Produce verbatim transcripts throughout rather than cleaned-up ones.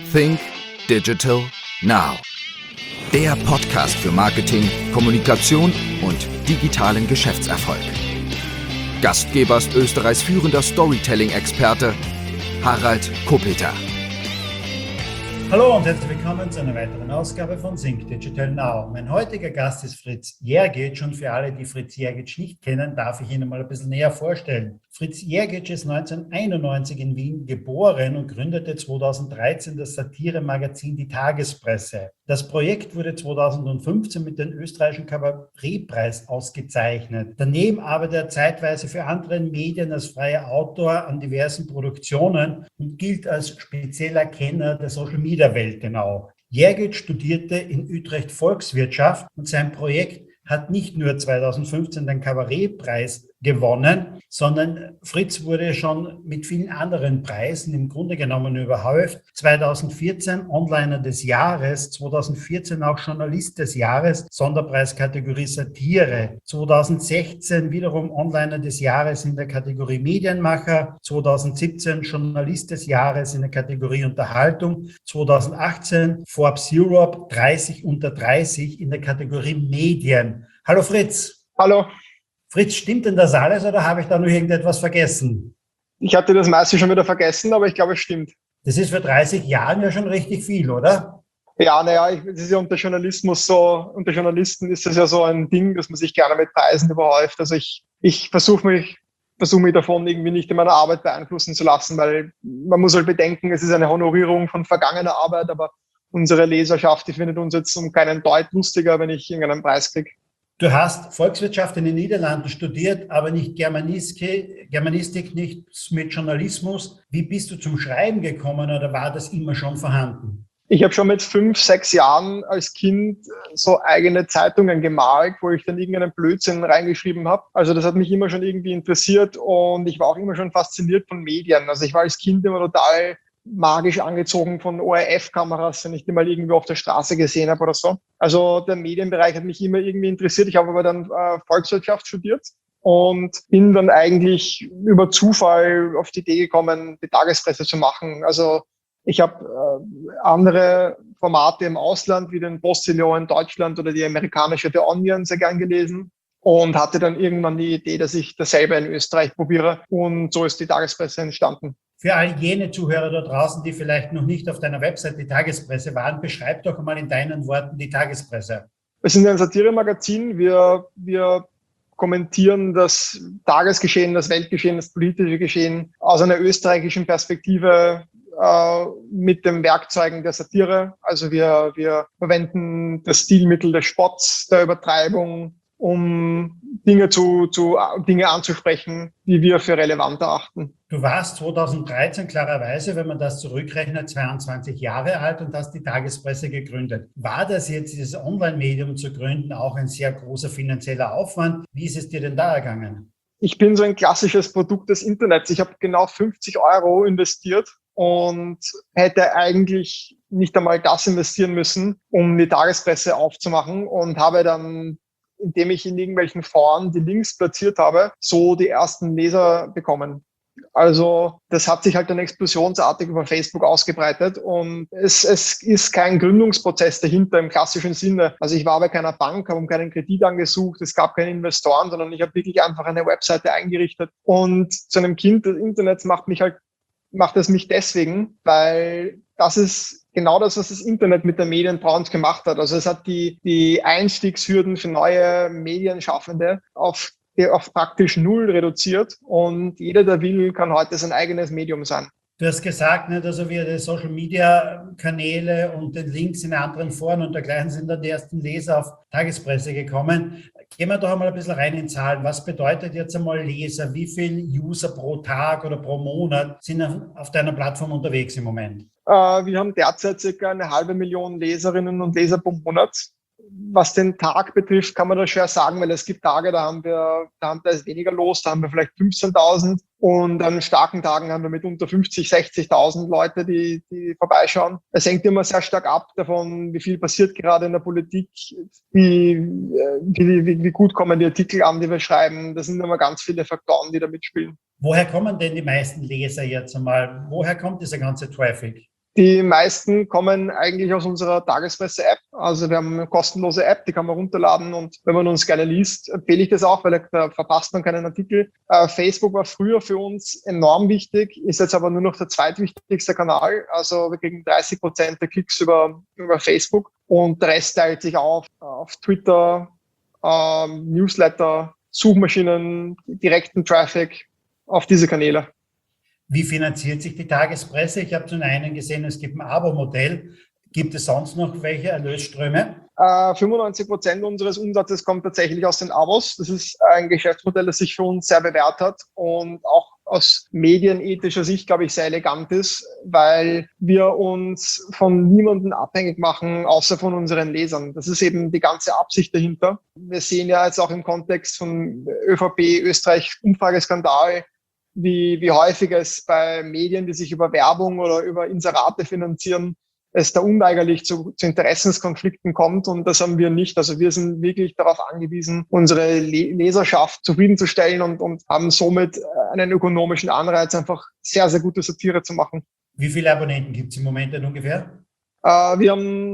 Think Digital Now. Der Podcast für Marketing, Kommunikation und digitalen Geschäftserfolg. Gastgeber ist Österreichs führender Storytelling-Experte Harald Kopeter. Hallo und herzlich willkommen zu einer weiteren Ausgabe von Think Digital Now. Mein heutiger Gast ist Fritz Jergic und für alle, die Fritz Jergic nicht kennen, darf ich Ihnen mal ein bisschen näher vorstellen. Fritz Jergic ist neunzehnhunderteinundneunzig in Wien geboren und gründete zweitausenddreizehn das Satire-Magazin Die Tagespresse. Das Projekt wurde zweitausendfünfzehn mit dem österreichischen Kabarettpreis ausgezeichnet. Daneben arbeitet er zeitweise für andere Medien als freier Autor an diversen Produktionen und gilt als spezieller Kenner der Social-Media-Welt genau. Jergic studierte in Utrecht Volkswirtschaft und sein Projekt hat nicht nur zweitausendfünfzehn den Kabarettpreis gewonnen, sondern Fritz wurde schon mit vielen anderen Preisen im Grunde genommen überhäuft. zweitausendvierzehn Onliner des Jahres, zweitausendvierzehn auch Journalist des Jahres, Sonderpreiskategorie Satire, zweitausendsechzehn wiederum Onliner des Jahres in der Kategorie Medienmacher, zweitausendsiebzehn Journalist des Jahres in der Kategorie Unterhaltung, zweitausendachtzehn Forbes Europe dreißig unter dreißig in der Kategorie Medien. Hallo Fritz. Hallo. Fritz, stimmt denn das alles oder habe ich da noch irgendetwas vergessen? Ich hatte das meiste schon wieder vergessen, aber ich glaube, es stimmt. Das ist für dreißig Jahren ja schon richtig viel, oder? Ja, naja, das ist ja unter Journalismus so, unter Journalisten ist das ja so ein Ding, dass man sich gerne mit Preisen überhäuft. Also ich, ich versuche mich, versuche mich davon irgendwie nicht in meiner Arbeit beeinflussen zu lassen, weil man muss halt bedenken, es ist eine Honorierung von vergangener Arbeit, aber unsere Leserschaft, die findet uns jetzt um keinen Deut lustiger, wenn ich irgendeinen Preis kriege. Du hast Volkswirtschaft in den Niederlanden studiert, aber nicht Germanistik, Germanistik, nicht mit Journalismus. Wie bist du zum Schreiben gekommen oder war das immer schon vorhanden? Ich habe schon mit fünf, sechs Jahren als Kind so eigene Zeitungen gemalt, wo ich dann irgendeinen Blödsinn reingeschrieben habe. Also das hat mich immer schon irgendwie interessiert und ich war auch immer schon fasziniert von Medien. Also ich war als Kind immer total magisch angezogen von O R F-Kameras, wenn ich die mal irgendwo auf der Straße gesehen habe oder so. Also der Medienbereich hat mich immer irgendwie interessiert. Ich habe aber dann äh, Volkswirtschaft studiert und bin dann eigentlich über Zufall auf die Idee gekommen, die Tagespresse zu machen. Also ich habe äh, andere Formate im Ausland, wie den Postillon in Deutschland oder die amerikanische The Onion sehr gern gelesen und hatte dann irgendwann die Idee, dass ich dasselbe in Österreich probiere. Und so ist die Tagespresse entstanden. Für all jene Zuhörer da draußen, die vielleicht noch nicht auf deiner Website die Tagespresse waren, beschreib doch mal in deinen Worten die Tagespresse. Wir sind ein Satire-Magazin. Wir, wir kommentieren das Tagesgeschehen, das Weltgeschehen, das politische Geschehen aus einer österreichischen Perspektive äh, mit den Werkzeugen der Satire. Also wir, wir verwenden das Stilmittel des Spotts, der Übertreibung, um Dinge zu, zu Dinge anzusprechen, die wir für relevant erachten. Du warst zweitausenddreizehn klarerweise, wenn man das zurückrechnet, zweiundzwanzig Jahre alt und hast die Tagespresse gegründet. War das jetzt, dieses Online-Medium zu gründen, auch ein sehr großer finanzieller Aufwand? Wie ist es dir denn da ergangen? Ich bin so ein klassisches Produkt des Internets. Ich habe genau fünfzig Euro investiert und hätte eigentlich nicht einmal das investieren müssen, um die Tagespresse aufzumachen und habe dann, indem ich in irgendwelchen Foren die Links platziert habe, so die ersten Leser bekommen. Also das hat sich halt dann explosionsartig über Facebook ausgebreitet und es, es ist kein Gründungsprozess dahinter im klassischen Sinne. Also ich war bei keiner Bank, habe um keinen Kredit angesucht, es gab keine Investoren, sondern ich habe wirklich einfach eine Webseite eingerichtet. Und zu einem Kind des Internets macht mich halt, macht es mich deswegen, weil das ist genau das, was das Internet mit der Medienbranche gemacht hat. Also es hat die, die Einstiegshürden für neue Medienschaffende auf, auf praktisch null reduziert und jeder, der will, kann heute sein eigenes Medium sein. Du hast gesagt, nicht, also wir die Social-Media-Kanäle und den Links in anderen Foren und dergleichen sind dann die ersten Leser auf Tagespresse gekommen. Gehen wir doch einmal ein bisschen rein in Zahlen. Was bedeutet jetzt einmal Leser? Wie viele User pro Tag oder pro Monat sind auf deiner Plattform unterwegs im Moment? Äh, wir haben derzeit circa eine halbe Million Leserinnen und Leser pro Monat. Was den Tag betrifft, kann man das schwer sagen, weil es gibt Tage, da haben wir, da, haben, da ist weniger los, da haben wir vielleicht fünfzehntausend und an starken Tagen haben wir mitunter fünfzig, sechzigtausend Leute, die, die vorbeischauen. Es hängt immer sehr stark ab davon, wie viel passiert gerade in der Politik, wie, wie, wie, wie gut kommen die Artikel an, die wir schreiben. Das sind immer ganz viele Faktoren, die da mitspielen. Woher kommen denn die meisten Leser jetzt einmal? Woher kommt dieser ganze Traffic? Die meisten kommen eigentlich aus unserer Tagespresse-App. Also wir haben eine kostenlose App, die kann man runterladen und wenn man uns gerne liest, empfehle ich das auch, weil da verpasst man keinen Artikel. Äh, Facebook war früher für uns enorm wichtig, ist jetzt aber nur noch der zweitwichtigste Kanal. Also wir kriegen dreißig Prozent der Klicks über, über Facebook und der Rest teilt sich auf auf Twitter, ähm, Newsletter, Suchmaschinen, direkten Traffic auf diese Kanäle. Wie finanziert sich die Tagespresse? Ich habe zum einen gesehen, es gibt ein Abo-Modell. Gibt es sonst noch welche Erlösströme? Äh, fünfundneunzig Prozent unseres Umsatzes kommt tatsächlich aus den Abos. Das ist ein Geschäftsmodell, das sich für uns sehr bewährt hat und auch aus medienethischer Sicht, glaube ich, sehr elegant ist, weil wir uns von niemandem abhängig machen, außer von unseren Lesern. Das ist eben die ganze Absicht dahinter. Wir sehen ja jetzt auch im Kontext von ÖVP, Österreich, Umfrageskandal, wie, wie häufig es bei Medien, die sich über Werbung oder über Inserate finanzieren, es da unweigerlich zu, zu Interessenskonflikten kommt. Und das haben wir nicht. Also wir sind wirklich darauf angewiesen, unsere Le- Leserschaft zufriedenzustellen und, und haben somit einen ökonomischen Anreiz, einfach sehr, sehr gute Satire zu machen. Wie viele Abonnenten gibt es im Moment denn ungefähr? Äh, wir haben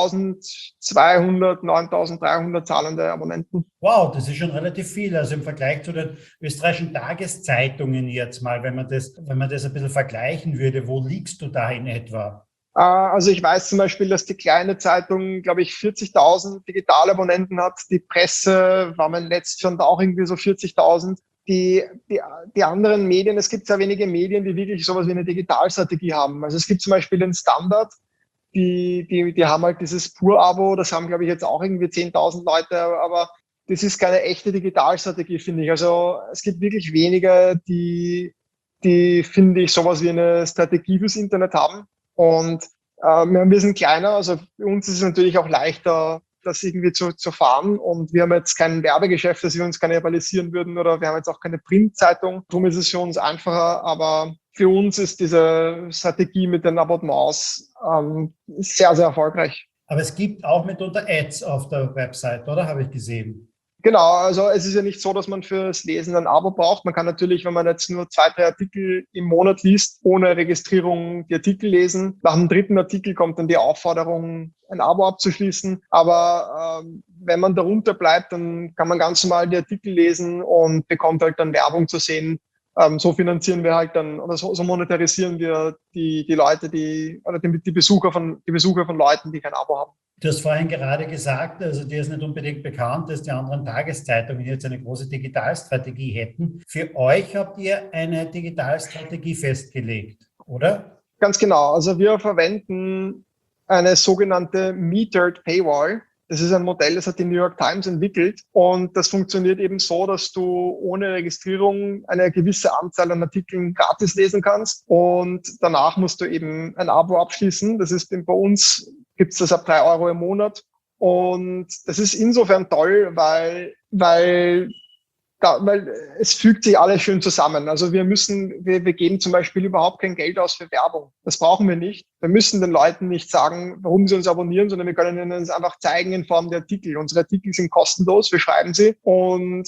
neuntausendzweihundert, neuntausenddreihundert zahlende Abonnenten. Wow, das ist schon relativ viel. Also im Vergleich zu den österreichischen Tageszeitungen jetzt mal, wenn man das, wenn man das ein bisschen vergleichen würde, wo liegst du da in etwa? Äh, also ich weiß zum Beispiel, dass die kleine Zeitung, glaube ich, vierzigtausend Digitalabonnenten hat. Die Presse war mein letzter auch irgendwie so vierzigtausend. Die, die, die anderen Medien, es gibt sehr wenige Medien, die wirklich sowas wie eine Digitalstrategie haben. Also es gibt zum Beispiel den Standard, die, die, die haben halt dieses Pur-Abo, das haben, glaube ich, jetzt auch irgendwie zehntausend Leute, aber das ist keine echte Digitalstrategie, finde ich. Also es gibt wirklich wenige, die, die, finde ich, sowas wie eine Strategie fürs Internet haben. Und äh, wir sind kleiner, also für uns ist es natürlich auch leichter, das irgendwie zu, zu fahren. Und wir haben jetzt kein Werbegeschäft, das wir uns kannibalisieren würden, oder wir haben jetzt auch keine Printzeitung. Darum ist es für uns einfacher, aber für uns ist diese Strategie mit den Abonnements ähm, sehr, sehr erfolgreich. Aber es gibt auch mitunter Ads auf der Website, oder? Habe ich gesehen. Genau, also es ist ja nicht so, dass man fürs Lesen ein Abo braucht. Man kann natürlich, wenn man jetzt nur zwei, drei Artikel im Monat liest, ohne Registrierung die Artikel lesen. Nach dem dritten Artikel kommt dann die Aufforderung, ein Abo abzuschließen. Aber ähm, wenn man darunter bleibt, dann kann man ganz normal die Artikel lesen und bekommt halt dann Werbung zu sehen. Ähm, so finanzieren wir halt dann, oder so, so monetarisieren wir die, die Leute, die, oder die, die Besucher von, die Besucher von Leuten, die kein Abo haben. Du hast vorhin gerade gesagt, also dir ist nicht unbedingt bekannt, dass die anderen Tageszeitungen jetzt eine große Digitalstrategie hätten. Für euch habt ihr eine Digitalstrategie festgelegt, oder? Ganz genau. Also wir verwenden eine sogenannte Metered Paywall. Das ist ein Modell, das hat die New York Times entwickelt. Und das funktioniert eben so, dass du ohne Registrierung eine gewisse Anzahl an Artikeln gratis lesen kannst. Und danach musst du eben ein Abo abschließen. Das ist bei uns, gibt es das ab drei Euro im Monat. Und das ist insofern toll, weil, weil, da, weil es fügt sich alles schön zusammen. Also wir müssen, wir, wir geben zum Beispiel überhaupt kein Geld aus für Werbung. Das brauchen wir nicht. Wir müssen den Leuten nicht sagen, warum sie uns abonnieren, sondern wir können ihnen es einfach zeigen in Form der Artikel. Unsere Artikel sind kostenlos, wir schreiben sie und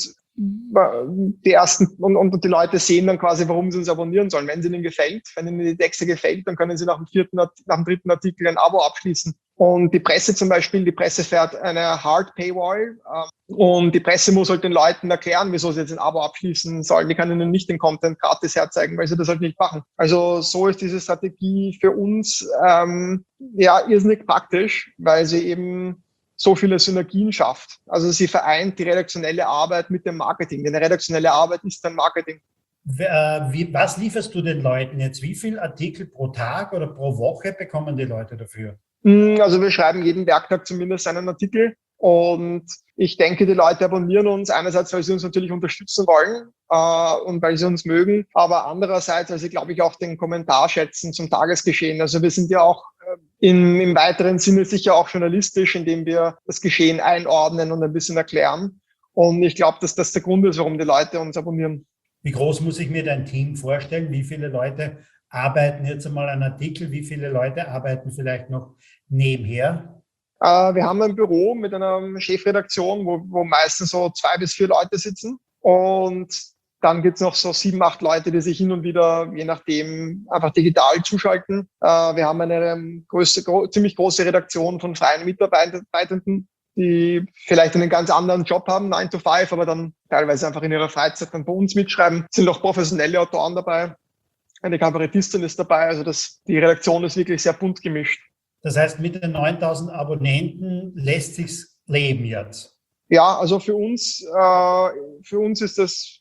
die ersten und, und die Leute sehen dann quasi, warum sie uns abonnieren sollen. Wenn es ihnen gefällt, wenn ihnen die Texte gefällt, dann können sie nach dem vierten, nach dem dritten Artikel ein Abo abschließen. Und die Presse zum Beispiel, die Presse fährt eine Hard Paywall äh, und die Presse muss halt den Leuten erklären, wieso sie jetzt ein Abo abschließen sollen. Die kann ihnen nicht den Content gratis herzeigen, weil sie das halt nicht machen. Also so ist diese Strategie für uns ähm, ja irrsinnig praktisch, weil sie eben so viele Synergien schafft. Also sie vereint die redaktionelle Arbeit mit dem Marketing. Denn eine redaktionelle Arbeit ist dann Marketing. Wie, was lieferst du den Leuten jetzt? Wie viele Artikel pro Tag oder pro Woche bekommen die Leute dafür? Also wir schreiben jeden Werktag zumindest einen Artikel. Und ich denke, die Leute abonnieren uns einerseits, weil sie uns natürlich unterstützen wollen äh, und weil sie uns mögen, aber andererseits, weil sie, glaube ich, auch den Kommentar schätzen zum Tagesgeschehen. Also wir sind ja auch in, im weiteren Sinne sicher auch journalistisch, indem wir das Geschehen einordnen und ein bisschen erklären. Und ich glaube, dass das der Grund ist, warum die Leute uns abonnieren. Wie groß muss ich mir dein Team vorstellen? Wie viele Leute arbeiten jetzt einmal an Artikel? Wie viele Leute arbeiten vielleicht noch nebenher? Äh, wir haben ein Büro mit einer Chefredaktion, wo, wo meistens so zwei bis vier Leute sitzen. Und Dann gibt's noch so sieben, acht Leute, die sich hin und wieder, je nachdem, einfach digital zuschalten. Äh, wir haben eine ähm, größte, gro- ziemlich große Redaktion von freien Mitarbeitenden, die vielleicht einen ganz anderen Job haben, nine to five, aber dann teilweise einfach in ihrer Freizeit dann bei uns mitschreiben. Es sind auch professionelle Autoren dabei. Eine Kabarettistin ist dabei. Also das, die Redaktion ist wirklich sehr bunt gemischt. Das heißt, mit den neuntausend Abonnenten lässt sich's leben jetzt? Ja, also für uns, äh, für uns ist das,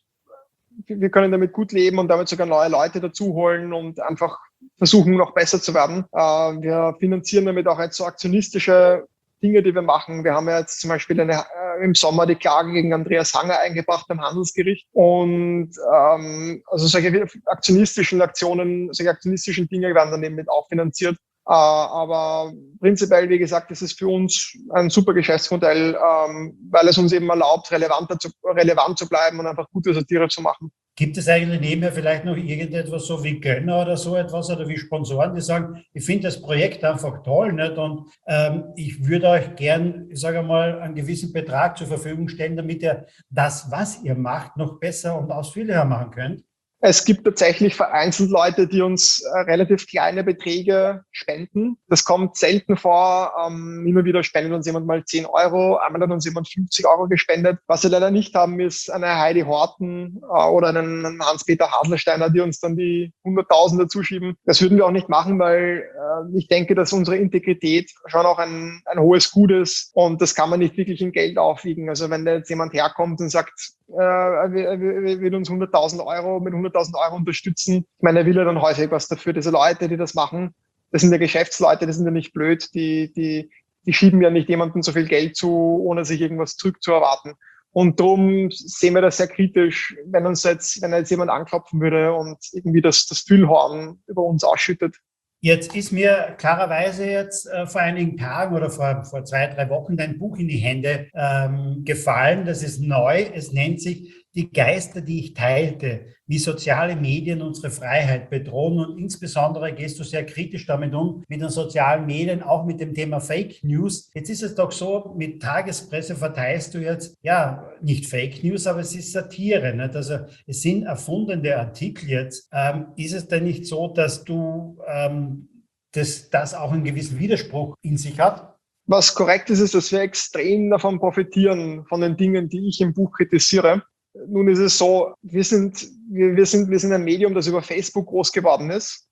wir können damit gut leben und damit sogar neue Leute dazu holen und einfach versuchen, noch besser zu werden. Äh, wir finanzieren damit auch jetzt so aktionistische Dinge, die wir machen. Wir haben ja jetzt zum Beispiel eine, äh, im Sommer die Klage gegen Andreas Hanger eingebracht beim Handelsgericht. Und ähm, also solche aktionistischen Aktionen, solche aktionistischen Dinge werden dann eben mit auch finanziert. Äh, aber prinzipiell, wie gesagt, ist es für uns ein super Geschäftsmodell, ähm, weil es uns eben erlaubt, relevanter zu, relevant zu bleiben und einfach gute Satire zu machen. Gibt es eigentlich nebenher vielleicht noch irgendetwas so wie Gönner oder so etwas oder wie Sponsoren, die sagen, ich finde das Projekt einfach toll, nicht? Und ähm, ich würde euch gern, ich sage mal, einen gewissen Betrag zur Verfügung stellen, damit ihr das, was ihr macht, noch besser und ausführlicher machen könnt? Es gibt tatsächlich vereinzelt Leute, die uns äh, relativ kleine Beträge spenden. Das kommt selten vor. Ähm, immer wieder spendet uns jemand mal zehn Euro, einmal hat uns jemand fünfzig Euro gespendet. Was wir leider nicht haben, ist eine Heidi Horten äh, oder einen Hans-Peter Haselsteiner, die uns dann die Hunderttausende zuschieben. Das würden wir auch nicht machen, weil äh, ich denke, dass unsere Integrität schon auch ein, ein hohes Gut ist und das kann man nicht wirklich in Geld aufwiegen. Also wenn da jetzt jemand herkommt und sagt, äh, er will uns hunderttausend Euro mit hunderttausend Euro unterstützen. Ich meine, er will ja dann häufig was dafür. Diese Leute, die das machen, das sind ja Geschäftsleute, die sind ja nicht blöd, die, die, die schieben ja nicht jemandem so viel Geld zu, ohne sich irgendwas zurückzuerwarten. Und darum sehen wir das sehr kritisch, wenn uns jetzt, wenn jetzt jemand anklopfen würde und irgendwie das, das Füllhorn über uns ausschüttet. Jetzt ist mir klarerweise jetzt äh, vor einigen Tagen oder vor, vor zwei, drei Wochen dein Buch in die Hände ähm, gefallen. Das ist neu. Es nennt sich Die Geister, die ich teilte, wie soziale Medien unsere Freiheit bedrohen. Und insbesondere gehst du sehr kritisch damit um, mit den sozialen Medien, auch mit dem Thema Fake News. Jetzt ist es doch so, mit Tagespresse verteilst du jetzt, ja, nicht Fake News, aber es ist Satire, nicht? Also es sind erfundene Artikel jetzt. Ähm, ist es denn nicht so, dass du ähm, dass das auch einen gewissen Widerspruch in sich hat? Was korrekt ist, ist, dass wir extrem davon profitieren, von den Dingen, die ich im Buch kritisiere. Nun ist es so, wir sind, wir, wir sind, wir sind ein Medium, das über Facebook groß geworden ist.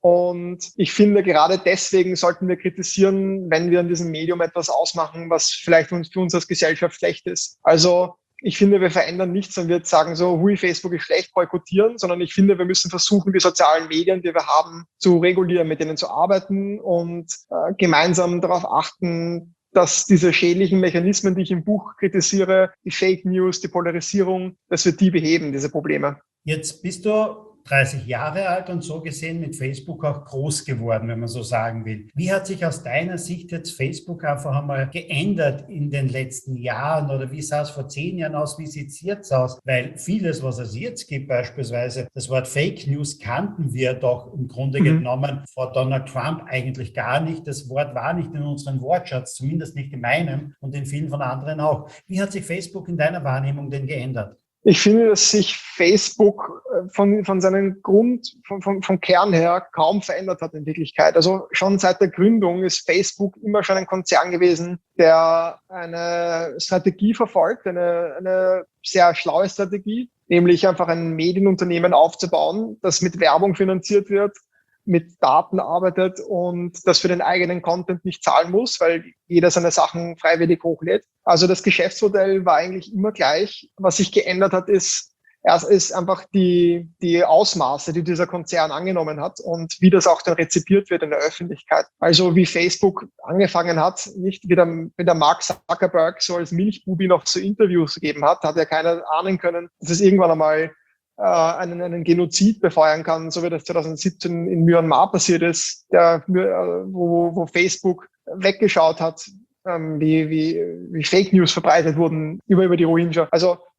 Und ich finde, gerade deswegen sollten wir kritisieren, wenn wir in diesem Medium etwas ausmachen, was vielleicht für uns als Gesellschaft schlecht ist. Also ich finde, wir verändern nichts und wir sagen so, hui, Facebook ist schlecht, boykottieren, sondern ich finde, wir müssen versuchen, die sozialen Medien, die wir haben, zu regulieren, mit denen zu arbeiten und äh, gemeinsam darauf achten, dass diese schädlichen Mechanismen, die ich im Buch kritisiere, die Fake News, die Polarisierung, dass wir die beheben, diese Probleme. Jetzt bist du dreißig Jahre alt und so gesehen mit Facebook auch groß geworden, wenn man so sagen will. Wie hat sich aus deiner Sicht jetzt Facebook einfach einmal geändert in den letzten Jahren oder wie sah es vor zehn Jahren aus, wie sieht es jetzt aus? Weil vieles, was es jetzt gibt, beispielsweise das Wort Fake News kannten wir doch im Grunde mhm. genommen vor Donald Trump eigentlich gar nicht. Das Wort war nicht in unserem Wortschatz, zumindest nicht in meinem und in vielen von anderen auch. Wie hat sich Facebook in deiner Wahrnehmung denn geändert? Ich finde, dass sich Facebook von, von seinem Grund, von, von, vom Kern her kaum verändert hat in Wirklichkeit. Also schon seit der Gründung ist Facebook immer schon ein Konzern gewesen, der eine Strategie verfolgt, eine, eine sehr schlaue Strategie, nämlich einfach ein Medienunternehmen aufzubauen, das mit Werbung finanziert wird, mit Daten arbeitet und das für den eigenen Content nicht zahlen muss, weil jeder seine Sachen freiwillig hochlädt. Also das Geschäftsmodell war eigentlich immer gleich. Was sich geändert hat, ist, erst ist einfach die, die Ausmaße, die dieser Konzern angenommen hat und wie das auch dann rezipiert wird in der Öffentlichkeit. Also wie Facebook angefangen hat, nicht wie der, wie der Mark Zuckerberg so als Milchbubi noch so Interviews gegeben hat, hat ja keiner ahnen können, dass es irgendwann einmal Einen, einen Genozid befeuern kann, so wie das zwanzig siebzehn in Myanmar passiert ist, der, wo, wo Facebook weggeschaut hat, ähm, wie, wie, wie Fake News verbreitet wurden über, über die Rohingya. Also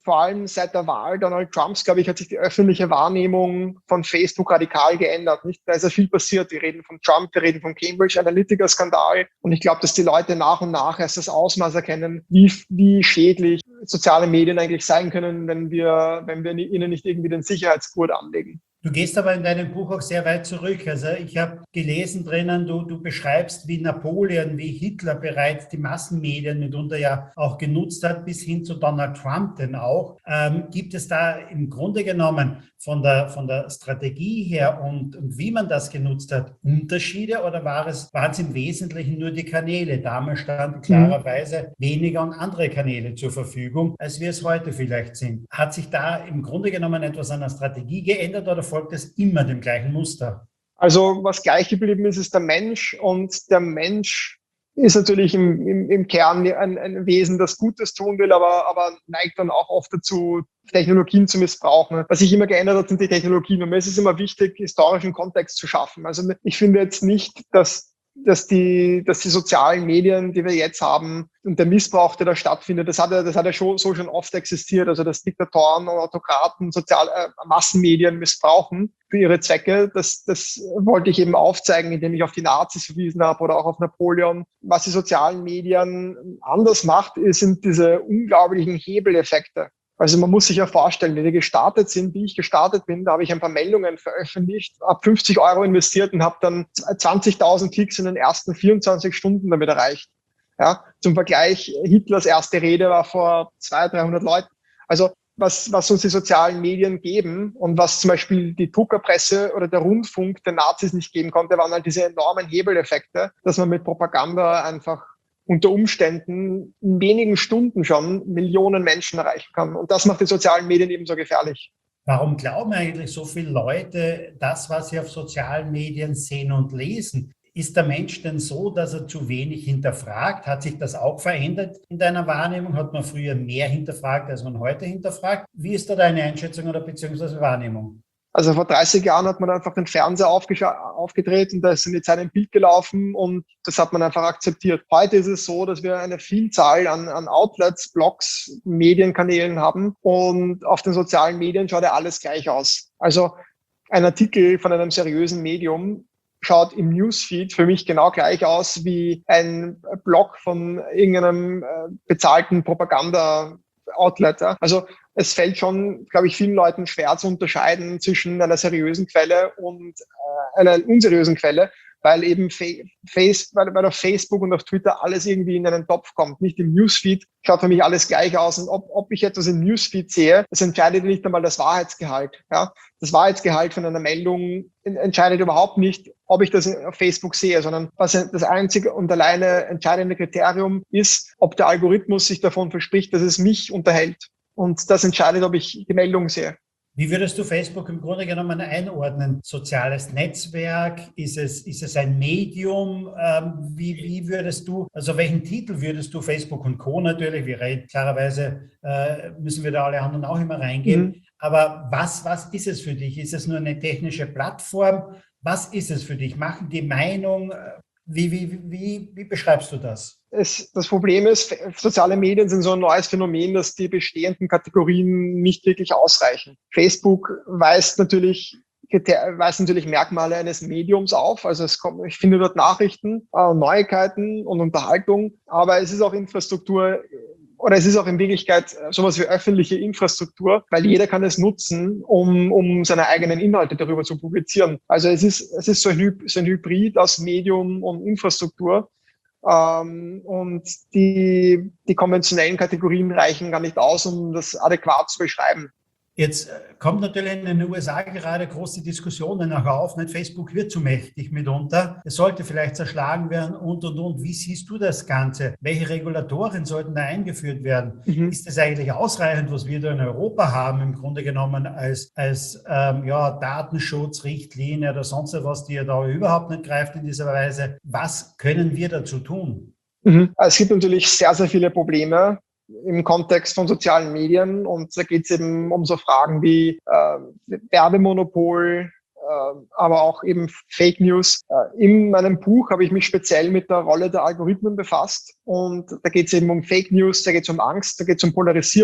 vor allem seit der Wahl Donald Trumps, glaube ich, hat sich die öffentliche Wahrnehmung von Facebook radikal geändert. Nicht? Da ist ja viel passiert. Wir reden von Trump, wir reden vom Cambridge Analytica-Skandal. Und ich glaube, dass die Leute nach und nach erst das Ausmaß erkennen, wie, wie schädlich soziale Medien eigentlich sein können, wenn wir, wenn wir ihnen nicht irgendwie den Sicherheitsgurt anlegen. Du gehst aber in deinem Buch auch sehr weit zurück. Also ich habe gelesen drinnen, du, du beschreibst, wie Napoleon, wie Hitler bereits die Massenmedien mitunter ja auch genutzt hat, bis hin zu Donald Trump denn auch. Ähm, gibt es da im Grunde genommen von der, von der Strategie her und, und wie man das genutzt hat, Unterschiede oder war es, waren es im Wesentlichen nur die Kanäle? Damals standen klarerweise weniger und andere Kanäle zur Verfügung, als wir es heute vielleicht sind. Hat sich da im Grunde genommen etwas an der Strategie geändert oder folgt es immer dem gleichen Muster? Also was gleich geblieben ist, ist der Mensch, und der Mensch ist natürlich im, im, im Kern ein, ein Wesen, das Gutes tun will, aber, aber neigt dann auch oft dazu, Technologien zu missbrauchen. Was sich immer geändert hat, sind die Technologien. Und mir ist es immer wichtig, historischen Kontext zu schaffen. Also ich finde jetzt nicht, dass dass die, dass die sozialen Medien, die wir jetzt haben, und der Missbrauch, der da stattfindet, das hat ja, das hat ja schon, so schon oft existiert. Also, dass Diktatoren und Autokraten sozial, äh, Massenmedien missbrauchen für ihre Zwecke. Das, das wollte ich eben aufzeigen, indem ich auf die Nazis verwiesen habe oder auch auf Napoleon. Was die sozialen Medien anders macht, sind diese unglaublichen Hebeleffekte. Also man muss sich ja vorstellen, wenn wir gestartet sind, wie ich gestartet bin, da habe ich ein paar Meldungen veröffentlicht, habe fünfzig Euro investiert und habe dann zwanzigtausend Klicks in den ersten vierundzwanzig Stunden damit erreicht. Ja, zum Vergleich, Hitlers erste Rede war vor zweihundert, dreihundert Leuten. Also was, was uns die sozialen Medien geben und was zum Beispiel die Druckerpresse oder der Rundfunk den Nazis nicht geben konnte, waren halt diese enormen Hebeleffekte, dass man mit Propaganda einfach unter Umständen in wenigen Stunden schon Millionen Menschen erreichen kann. Und das macht die sozialen Medien eben so gefährlich. Warum glauben eigentlich so viele Leute das, was sie auf sozialen Medien sehen und lesen? Ist der Mensch denn so, dass er zu wenig hinterfragt? Hat sich das auch verändert in deiner Wahrnehmung? Hat man früher mehr hinterfragt, als man heute hinterfragt? Wie ist da deine Einschätzung oder beziehungsweise Wahrnehmung? Also vor dreißig Jahren hat man einfach den Fernseher aufgedreht und da ist in die Zeit ein Bild gelaufen und das hat man einfach akzeptiert. Heute ist es so, dass wir eine Vielzahl an, an Outlets, Blogs, Medienkanälen haben und auf den sozialen Medien schaut ja alles gleich aus. Also ein Artikel von einem seriösen Medium schaut im Newsfeed für mich genau gleich aus wie ein Blog von irgendeinem äh, bezahlten Propaganda-Outlet. Ja. Also es fällt schon, glaube ich, vielen Leuten schwer zu unterscheiden zwischen einer seriösen Quelle und äh, einer unseriösen Quelle, weil eben Face, weil, weil auf Facebook und auf Twitter alles irgendwie in einen Topf kommt. Nicht im Newsfeed schaut für mich alles gleich aus. Und ob, ob ich etwas im Newsfeed sehe, das entscheidet nicht einmal das Wahrheitsgehalt. Ja? Das Wahrheitsgehalt von einer Meldung entscheidet überhaupt nicht, ob ich das auf Facebook sehe, sondern was das einzige und alleine entscheidende Kriterium ist, ob der Algorithmus sich davon verspricht, dass es mich unterhält. Und das entscheidet, ob ich die Meldung sehe. Wie würdest du Facebook im Grunde genommen einordnen? Soziales Netzwerk? Ist es, ist es ein Medium? Ähm, wie, wie würdest du, also welchen Titel würdest du Facebook und Co. natürlich, wir reden klarerweise, äh, müssen wir da alle anderen auch immer reingehen. Mhm. Aber was, was ist es für dich? Ist es nur eine technische Plattform? Was ist es für dich? Machen die Meinung? Wie, wie, wie, wie beschreibst du das? Es, das Problem ist, soziale Medien sind so ein neues Phänomen, dass die bestehenden Kategorien nicht wirklich ausreichen. Facebook weist natürlich, weist natürlich Merkmale eines Mediums auf. Also es kommt, ich finde dort Nachrichten, Neuigkeiten und Unterhaltung, aber es ist auch Infrastruktur, oder es ist auch in Wirklichkeit sowas wie öffentliche Infrastruktur, weil jeder kann es nutzen, um, um seine eigenen Inhalte darüber zu publizieren. Also es ist, es ist so ein, so ein Hybrid aus Medium und Infrastruktur. Ähm, und die, die konventionellen Kategorien reichen gar nicht aus, um das adäquat zu beschreiben. Jetzt kommt natürlich in den U S A gerade große Diskussionen nach auf. Nicht? Facebook wird zu mächtig mitunter. Es sollte vielleicht zerschlagen werden und, und, und. Wie siehst du das Ganze? Welche Regulatoren sollten da eingeführt werden? Mhm. Ist es eigentlich ausreichend, was wir da in Europa haben, im Grunde genommen als, als ähm, ja, Datenschutzrichtlinie oder sonst was, die ja da überhaupt nicht greift in dieser Weise? Was können wir dazu tun? Mhm. Es gibt natürlich sehr, sehr viele Probleme im Kontext von sozialen Medien und da geht es eben um so Fragen wie äh, Werbemonopol, äh, aber auch eben Fake News. Äh, in meinem Buch habe ich mich speziell mit der Rolle der Algorithmen befasst und da geht es eben um Fake News, da geht es um Angst, da geht es um Polarisierung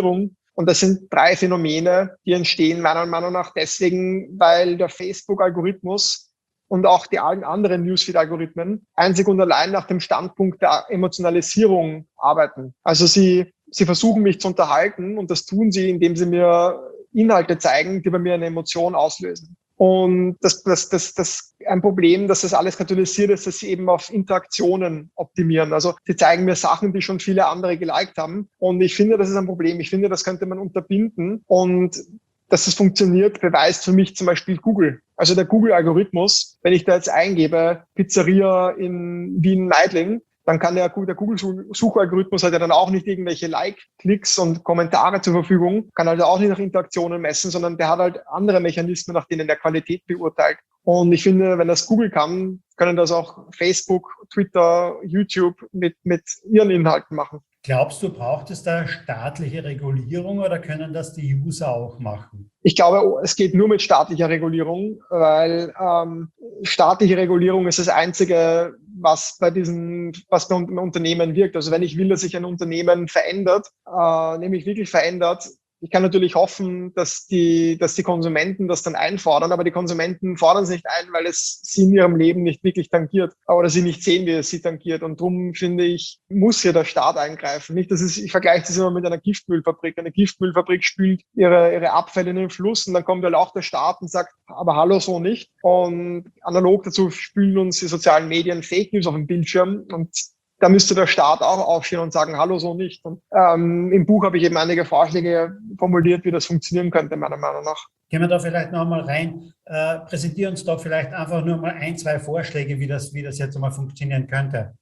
Und das sind drei Phänomene, die entstehen meiner Meinung nach deswegen, weil der Facebook-Algorithmus und auch die allen anderen Newsfeed-Algorithmen einzig und allein nach dem Standpunkt der Emotionalisierung arbeiten. Also sie, sie versuchen mich zu unterhalten und das tun sie, indem sie mir Inhalte zeigen, die bei mir eine Emotion auslösen. Und das, das, das, das ein Problem, dass das alles katalysiert ist, dass sie eben auf Interaktionen optimieren. Also sie zeigen mir Sachen, die schon viele andere geliked haben. Und ich finde, das ist ein Problem. Ich finde, das könnte man unterbinden. Und dass es funktioniert, beweist für mich zum Beispiel Google. Also der Google-Algorithmus, wenn ich da jetzt eingebe, Pizzeria in Wien-Meidling, dann kann der, der Google-Suchalgorithmus hat ja dann auch nicht irgendwelche Like-Klicks und Kommentare zur Verfügung, kann also auch nicht nach Interaktionen messen, sondern der hat halt andere Mechanismen, nach denen der Qualität beurteilt. Und ich finde, wenn das Google kann, können das auch Facebook, Twitter, YouTube mit, mit ihren Inhalten machen. Glaubst du, braucht es da staatliche Regulierung oder können das die User auch machen? Ich glaube, es geht nur mit staatlicher Regulierung, weil ähm, staatliche Regulierung ist das Einzige, was bei diesen, was bei Unternehmen wirkt. Also wenn ich will, dass sich ein Unternehmen verändert, äh, nämlich wirklich verändert, ich kann natürlich hoffen, dass die, dass die Konsumenten das dann einfordern, aber die Konsumenten fordern es nicht ein, weil es sie in ihrem Leben nicht wirklich tangiert oder sie nicht sehen, wie es sie tangiert. Und darum finde ich, muss hier der Staat eingreifen. Nicht, dass es, ich vergleiche das immer mit einer Giftmüllfabrik. Eine Giftmüllfabrik spült ihre, ihre Abfälle in den Fluss und dann kommt halt auch der Staat und sagt, aber hallo, so nicht. Und analog dazu spülen uns die sozialen Medien Fake News auf dem Bildschirm und da müsste der Staat auch aufstehen und sagen, hallo, so nicht. Und ähm, im Buch habe ich eben einige Vorschläge formuliert, wie das funktionieren könnte, meiner Meinung nach. Gehen wir da vielleicht noch einmal rein. Äh, präsentieren uns da vielleicht einfach nur mal ein, zwei Vorschläge, wie das, wie das jetzt mal funktionieren könnte.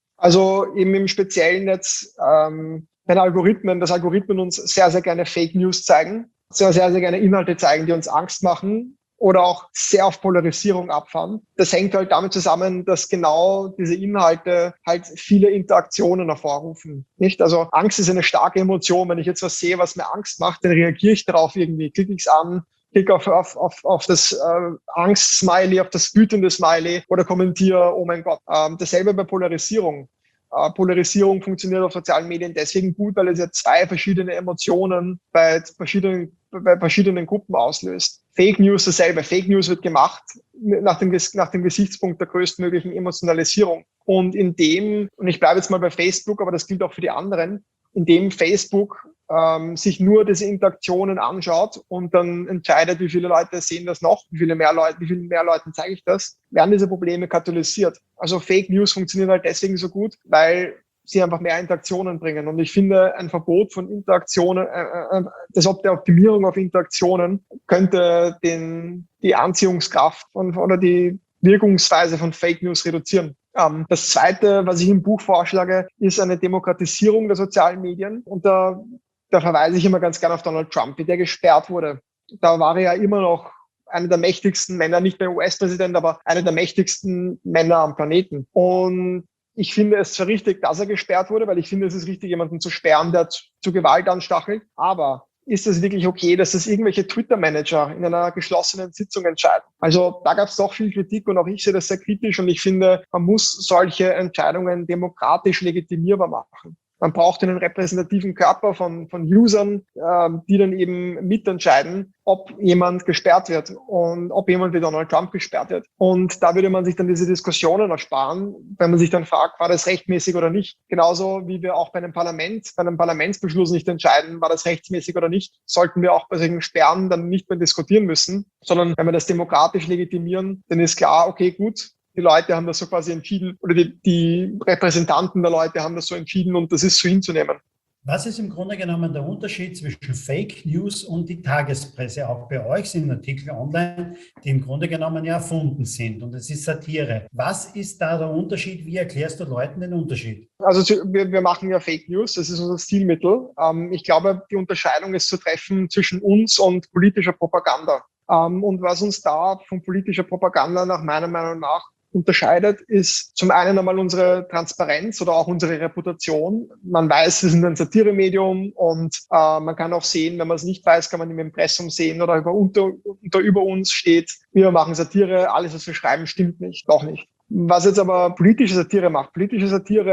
Also eben im Speziellen jetzt, ähm, wenn Algorithmen, dass Algorithmen uns sehr, sehr gerne Fake News zeigen, sehr, sehr, sehr gerne Inhalte zeigen, die uns Angst machen, oder auch sehr auf Polarisierung abfahren. Das hängt halt damit zusammen, dass genau diese Inhalte halt viele Interaktionen hervorrufen. Nicht? Also Angst ist eine starke Emotion. Wenn ich jetzt was sehe, was mir Angst macht, dann reagiere ich darauf irgendwie, klicke ich es an, klicke auf, auf, auf, auf das äh, Angst-Smiley, auf das wütende Smiley oder kommentiere, oh mein Gott. Ähm, dasselbe bei Polarisierung. Äh, Polarisierung funktioniert auf sozialen Medien deswegen gut, weil es ja zwei verschiedene Emotionen bei verschiedenen bei verschiedenen Gruppen auslöst. Fake News dasselbe. Fake News wird gemacht nach dem, nach dem Gesichtspunkt der größtmöglichen Emotionalisierung. Und in dem, und ich bleibe jetzt mal bei Facebook, aber das gilt auch für die anderen, in dem Facebook ähm, sich nur diese Interaktionen anschaut und dann entscheidet, wie viele Leute sehen das noch, wie viele mehr Leute, wie vielen mehr Leuten zeige ich das, werden diese Probleme katalysiert. Also Fake News funktionieren halt deswegen so gut, weil sie einfach mehr Interaktionen bringen. Und ich finde, ein Verbot von Interaktionen, äh, äh, das Ob der Optimierung auf Interaktionen könnte den, die Anziehungskraft von, oder die Wirkungsweise von Fake News reduzieren. Ähm, das Zweite, was ich im Buch vorschlage, ist eine Demokratisierung der sozialen Medien. Und da, da verweise ich immer ganz gerne auf Donald Trump, wie der gesperrt wurde. Da war er ja immer noch einer der mächtigsten Männer, nicht mehr U S-Präsident, aber einer der mächtigsten Männer am Planeten. Und ich finde es zwar richtig, dass er gesperrt wurde, weil ich finde, es ist richtig, jemanden zu sperren, der zu, zu Gewalt anstachelt. Aber ist es wirklich okay, dass das irgendwelche Twitter-Manager in einer geschlossenen Sitzung entscheiden? Also da gab es doch viel Kritik und auch ich sehe das sehr kritisch und ich finde, man muss solche Entscheidungen demokratisch legitimierbar machen. Man braucht einen repräsentativen Körper von, von Usern, äh, die dann eben mitentscheiden, ob jemand gesperrt wird und ob jemand wie Donald Trump gesperrt wird. Und da würde man sich dann diese Diskussionen ersparen, wenn man sich dann fragt, war das rechtmäßig oder nicht. Genauso wie wir auch bei einem Parlament, bei einem Parlamentsbeschluss nicht entscheiden, war das rechtsmäßig oder nicht, sollten wir auch bei solchen Sperren dann nicht mehr diskutieren müssen, sondern wenn wir das demokratisch legitimieren, dann ist klar, okay, gut, die Leute haben das so quasi entschieden oder die, die Repräsentanten der Leute haben das so entschieden und das ist so hinzunehmen. Was ist im Grunde genommen der Unterschied zwischen Fake News und die Tagespresse? Auch bei euch sind Artikel online, die im Grunde genommen ja erfunden sind und es ist Satire. Was ist da der Unterschied? Wie erklärst du Leuten den Unterschied? Also wir, wir machen ja Fake News, das ist unser Stilmittel. Ich glaube, die Unterscheidung ist zu treffen zwischen uns und politischer Propaganda. Und was uns da von politischer Propaganda nach meiner Meinung nach unterscheidet, ist zum einen einmal unsere Transparenz oder auch unsere Reputation. Man weiß, wir sind ein Satiremedium und äh, man kann auch sehen, wenn man es nicht weiß, kann man im Impressum sehen oder über, unter, unter über uns steht, wir machen Satire, alles, was wir schreiben, stimmt nicht, doch nicht. Was jetzt aber politische Satire macht, politische Satire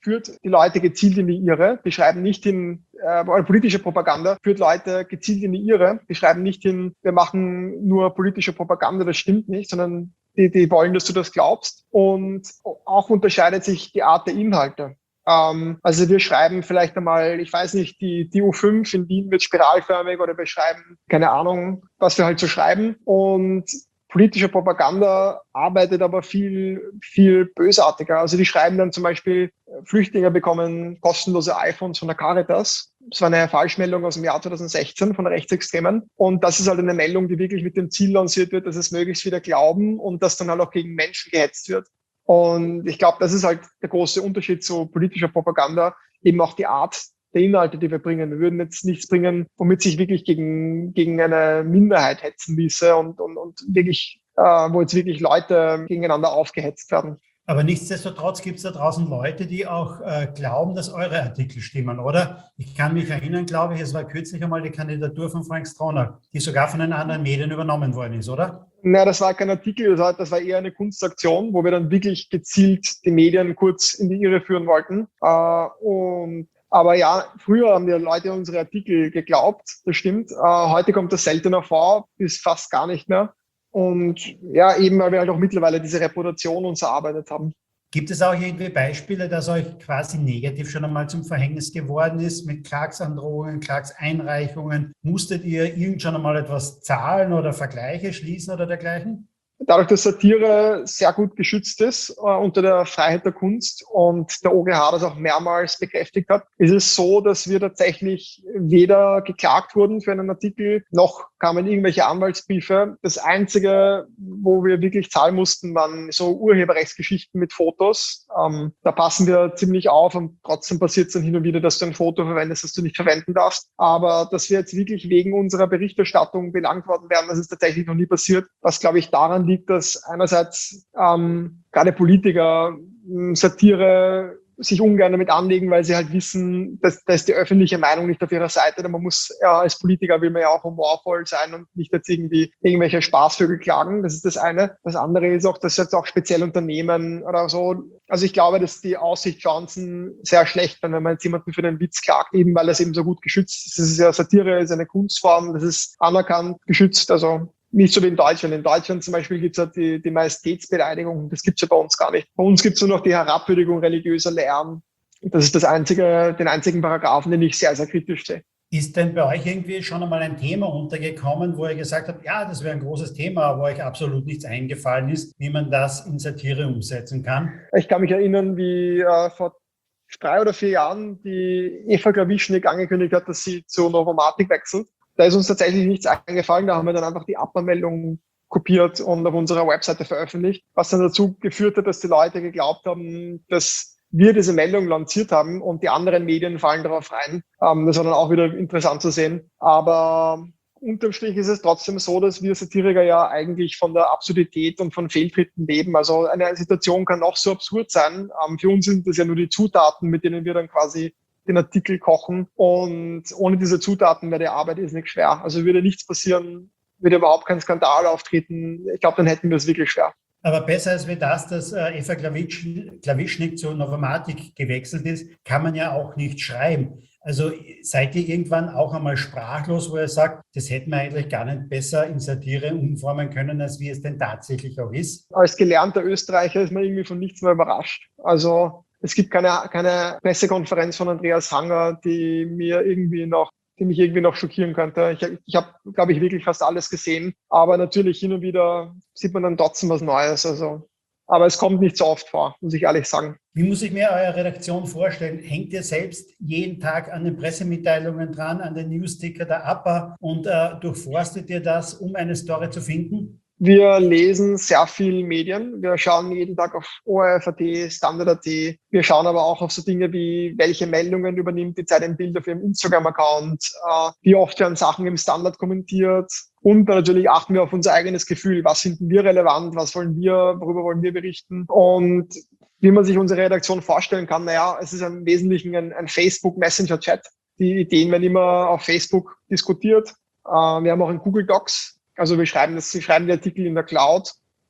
führt die Leute gezielt in die Irre. Die schreiben nicht hin, äh, politische Propaganda führt Leute gezielt in die Irre. Die schreiben nicht hin, wir machen nur politische Propaganda, das stimmt nicht, sondern die, die wollen, dass du das glaubst. Und auch unterscheidet sich die Art der Inhalte. Ähm, also wir schreiben vielleicht einmal, ich weiß nicht, die, die U fünf in Wien wird spiralförmig oder wir schreiben, keine Ahnung, was wir halt so schreiben. Und politische Propaganda arbeitet aber viel, viel bösartiger. Also die schreiben dann zum Beispiel, Flüchtlinge bekommen kostenlose iPhones von der Caritas. Das war eine Falschmeldung aus dem Jahr zwanzig sechzehn von Rechtsextremen. Und das ist halt eine Meldung, die wirklich mit dem Ziel lanciert wird, dass es möglichst wieder glauben und dass dann halt auch gegen Menschen gehetzt wird. Und ich glaube, das ist halt der große Unterschied zu politischer Propaganda, eben auch die Art der Inhalte, die wir bringen. Wir würden jetzt nichts bringen, womit sich wirklich gegen, gegen eine Minderheit hetzen ließe und, und, und wirklich, äh, wo jetzt wirklich Leute gegeneinander aufgehetzt werden. Aber nichtsdestotrotz gibt es da draußen Leute, die auch äh, glauben, dass eure Artikel stimmen, oder? Ich kann mich erinnern, glaube ich, es war kürzlich einmal die Kandidatur von Frank Stronach, die sogar von den anderen Medien übernommen worden ist, oder? Na, das war kein Artikel, das war, das war eher eine Kunstaktion, wo wir dann wirklich gezielt die Medien kurz in die Irre führen wollten. Äh, und Aber ja, früher haben die Leute unsere Artikel geglaubt, das stimmt. Äh, heute kommt das seltener vor, bis fast gar nicht mehr. Und ja, eben weil wir halt auch mittlerweile diese Reputation uns erarbeitet haben. Gibt es auch irgendwie Beispiele, dass euch quasi negativ schon einmal zum Verhängnis geworden ist mit Klagsandrohungen, Klagseinreichungen? Musstet ihr irgend schon einmal etwas zahlen oder Vergleiche schließen oder dergleichen? Dadurch, dass Satire sehr gut geschützt ist äh, unter der Freiheit der Kunst und der O G H das auch mehrmals bekräftigt hat, ist es so, dass wir tatsächlich weder geklagt wurden für einen Artikel, noch kamen irgendwelche Anwaltsbriefe. Das Einzige, wo wir wirklich zahlen mussten, waren so Urheberrechtsgeschichten mit Fotos. Ähm, da passen wir ziemlich auf und trotzdem passiert es dann hin und wieder, dass du ein Foto verwendest, das du nicht verwenden darfst. Aber dass wir jetzt wirklich wegen unserer Berichterstattung belangt worden wären, das ist tatsächlich noch nie passiert, was, glaube ich, daran liegt, dass einerseits ähm, gerade Politiker ähm, Satire sich ungern damit anlegen, weil sie halt wissen, dass, dass die öffentliche Meinung nicht auf ihrer Seite ist. Man muss, ja, als Politiker will man ja auch humorvoll sein und nicht jetzt irgendwie irgendwelche Spaßvögel klagen. Das ist das eine. Das andere ist auch, dass jetzt auch speziell Unternehmen oder so, also ich glaube, dass die Aussichtschancen sehr schlecht sind, wenn man jetzt jemanden für den Witz klagt, eben weil das eben so gut geschützt ist. Das ist ja Satire, ist eine Kunstform, das ist anerkannt, geschützt, also nicht so wie in Deutschland. In Deutschland zum Beispiel gibt es ja die, die Majestätsbeleidigung. Das gibt es ja bei uns gar nicht. Bei uns gibt es nur noch die Herabwürdigung religiöser Lehren. Das ist das einzige, den einzigen Paragraphen, den ich sehr, sehr kritisch sehe. Ist denn bei euch irgendwie schon einmal ein Thema untergekommen, wo ihr gesagt habt, ja, das wäre ein großes Thema, wo euch absolut nichts eingefallen ist, wie man das in Satire umsetzen kann? Ich kann mich erinnern, wie äh, vor drei oder vier Jahren die Eva Klawischnik angekündigt hat, dass sie zur Novomatic wechselt. Da ist uns tatsächlich nichts eingefallen. Da haben wir dann einfach die Abmeldung kopiert und auf unserer Webseite veröffentlicht, was dann dazu geführt hat, dass die Leute geglaubt haben, dass wir diese Meldung lanciert haben und die anderen Medien fallen darauf rein. Ähm, das war dann auch wieder interessant zu sehen. Aber unterm Strich ist es trotzdem so, dass wir Satiriker ja eigentlich von der Absurdität und von Fehltritten leben. Also eine Situation kann auch so absurd sein. Ähm, für uns sind das ja nur die Zutaten, mit denen wir dann quasi den Artikel kochen, und ohne diese Zutaten wäre die Arbeit ist nicht schwer. Also würde nichts passieren, würde überhaupt kein Skandal auftreten. Ich glaube, dann hätten wir es wirklich schwer. Aber besser als wie das, dass äh, Eva Klawischnik zu Novomatic gewechselt ist, kann man ja auch nicht schreiben. Also seid ihr irgendwann auch einmal sprachlos, wo ihr sagt, das hätten wir eigentlich gar nicht besser in Satire umformen können, als wie es denn tatsächlich auch ist? Als gelernter Österreicher ist man irgendwie von nichts mehr überrascht. Also es gibt keine, keine Pressekonferenz von Andreas Hanger, die mir irgendwie noch die mich irgendwie noch schockieren könnte. Ich, ich habe, glaube ich, wirklich fast alles gesehen. Aber natürlich hin und wieder sieht man dann trotzdem was Neues. Also, aber es kommt nicht so oft vor, muss ich ehrlich sagen. Wie muss ich mir eure Redaktion vorstellen? Hängt ihr selbst jeden Tag an den Pressemitteilungen dran, an den Newsticker der A P A und äh, durchforstet ihr das, um eine Story zu finden? Wir lesen sehr viel Medien. Wir schauen jeden Tag auf O R F Punkt A T, Standard Punkt A T. Wir schauen aber auch auf so Dinge wie, welche Meldungen übernimmt die Zeit im Bild auf ihrem Instagram-Account, äh, wie oft werden Sachen im Standard kommentiert. Und natürlich achten wir auf unser eigenes Gefühl. Was finden wir relevant? Was wollen wir? Worüber wollen wir berichten? Und wie man sich unsere Redaktion vorstellen kann, naja, es ist im Wesentlichen ein, ein Facebook-Messenger-Chat. Die Ideen werden immer auf Facebook diskutiert. Äh, wir haben auch einen Google Docs. Also wir schreiben das, wir schreiben die Artikel in der Cloud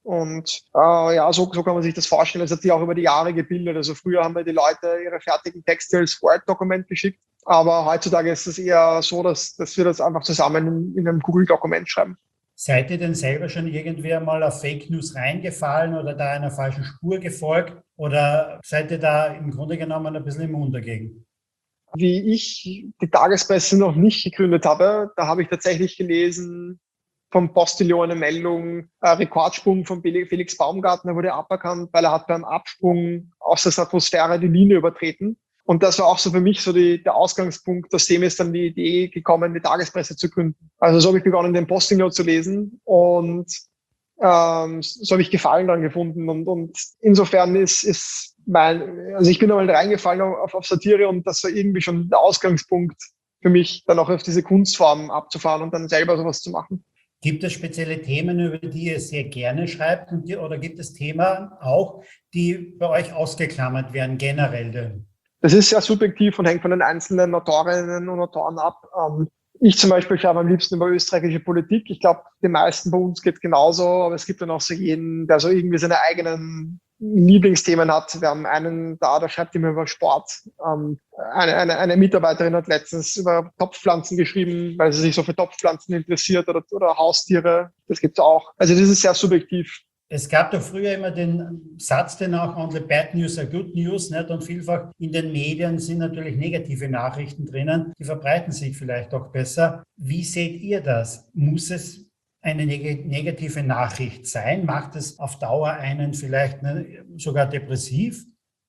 Und äh, ja, so, so kann man sich das vorstellen. Das hat sich auch über die Jahre gebildet. Also früher haben wir die Leute ihre fertigen Texte als Word-Dokument geschickt. Aber heutzutage ist es eher so, dass, dass wir das einfach zusammen in, in einem Google-Dokument schreiben. Seid ihr denn selber schon irgendwie mal auf Fake News reingefallen oder da einer falschen Spur gefolgt? Oder seid ihr da im Grunde genommen ein bisschen immun dagegen? Wie ich die Tagespresse noch nicht gegründet habe, da habe ich tatsächlich gelesen vom Postillon eine Meldung, äh, Rekordsprung von Felix Baumgartner wurde aberkannt, weil er hat beim Absprung aus der Stratosphäre die Linie übertreten. Und das war auch so für mich so die, der Ausgangspunkt. Aus dem ist dann die Idee gekommen, die Tagespresse zu gründen. Also so habe ich begonnen, den Postillon zu lesen und ähm, so habe ich Gefallen dran gefunden. Und, und insofern ist, ist mein, also ich bin einmal reingefallen auf, auf Satire und das war irgendwie schon der Ausgangspunkt für mich, dann auch auf diese Kunstform abzufahren und dann selber sowas zu machen. Gibt es spezielle Themen, über die ihr sehr gerne schreibt und die, oder gibt es Themen auch, die bei euch ausgeklammert werden, generell? Das ist sehr subjektiv und hängt von den einzelnen Autorinnen und Autoren ab. Ich zum Beispiel schreibe am liebsten über österreichische Politik. Ich glaube, den meisten bei uns geht genauso, aber es gibt dann auch so jeden, der so irgendwie seine eigenen Lieblingsthemen hat. Wir haben einen da, der schreibt immer über Sport. Eine, eine, eine Mitarbeiterin hat letztens über Topfpflanzen geschrieben, weil sie sich so für Topfpflanzen interessiert oder, oder Haustiere. Das gibt's auch. Also das ist sehr subjektiv. Es gab doch früher immer den Satz, den auch only bad news are good news, nicht? Und vielfach in den Medien sind natürlich negative Nachrichten drinnen, die verbreiten sich vielleicht auch besser. Wie seht ihr das? Muss es eine neg- negative Nachricht sein? Macht es auf Dauer einen vielleicht ne, sogar depressiv?